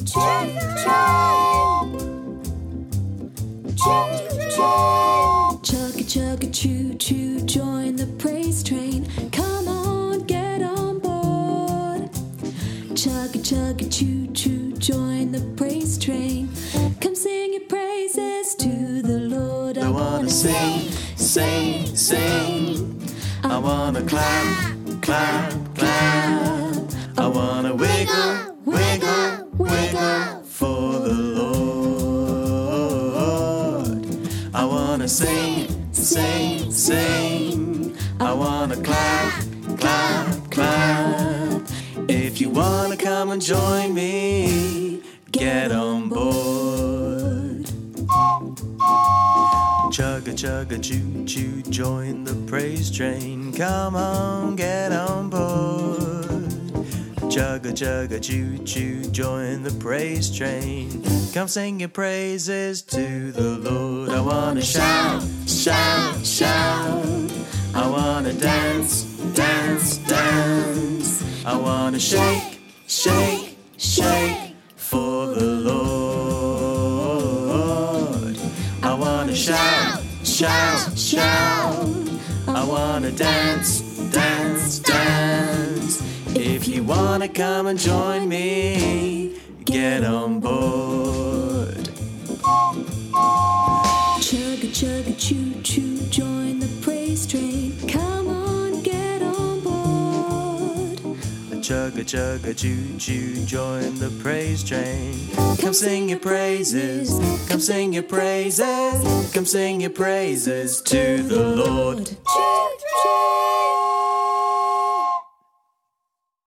Chugga chugga choo choo, join the praise train. Come on, get on board. Chugga chugga choo choo, join the praise train. Come sing your praises to the Lord. I wanna sing, sing, sing. I wanna clap, clap, clap. I wanna wiggle, wiggle, wiggle for the Lord. I wanna sing, sing, sing. I wanna clap, clap, clap. If you wanna come and join me, get on board. Chugga chugga choo choo, join the praise train. Come on, get on board. Chugga chugga choo choo, join the praise train. Come sing your praises to the Lord. I wanna shout, shout, shout. I wanna dance, dance, dance. I wanna shake, shake, shake for the Lord. I wanna shout, shout, shout. I wanna dance, dance, dance. If you wanna come and join me, get on board. Chugga chugga choo choo, join the praise train. Come on, get on board. Chugga chugga choo choo, join the praise train. Come sing your praises, come sing your praises, come sing your praises to the Lord. Choo choo.